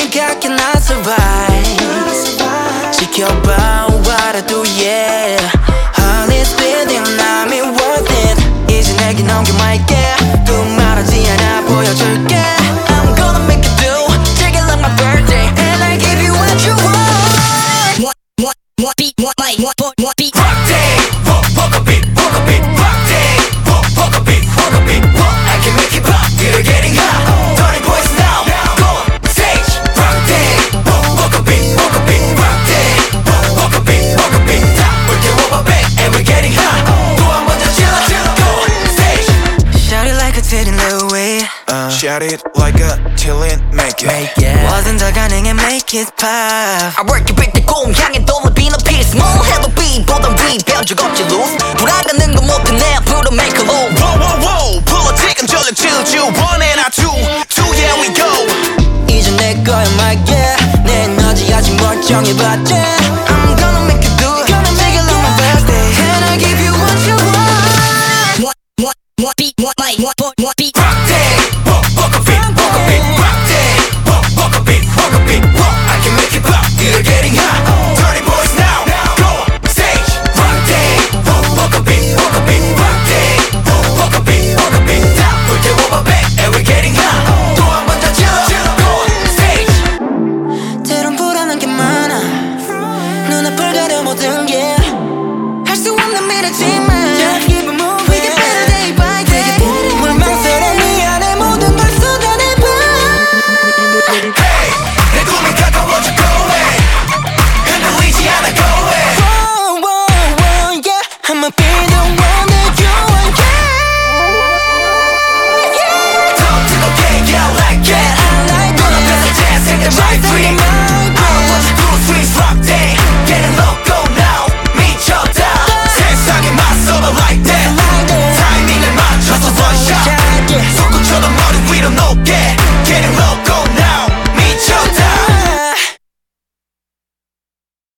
how can I survive? 지켜봐 what I do, yeah. All is within, I'm worth it. 이제 내게 넘겨말게. 또 말하지 않아 보여줄게. I'm gonna make it do, take it like my birthday, and I give you what you want. What beat, what beat. Rock day, rock a beat, rock day, rock a beat, I can make it pop, you're getting hot. Dirty boys now, go on stage. Rock day, rock a beat, rock day, rock a beat, we're getting over back and we're getting hot. 또 한 번 더 질러, go on stage. Shout it like a Teddy Louie. Shout it like a till it make it. 뭐든 다 가능해, make it pop. I work it with the 공 향해 돈을 비는 piece. Small 해도 B보단 rebound 적 없지 loose. 돌아가는 건 못해 내 앞으로 make it low. Whoa whoa whoa 불러 지금 전력 질주 one and a two yeah we go. 이제 내 거야 my yeah. 내 에너지 아직 멀쩡해봤자 I'm gonna make it do it, gonna make it like my birthday, and I give you what you want. What beat, what beat.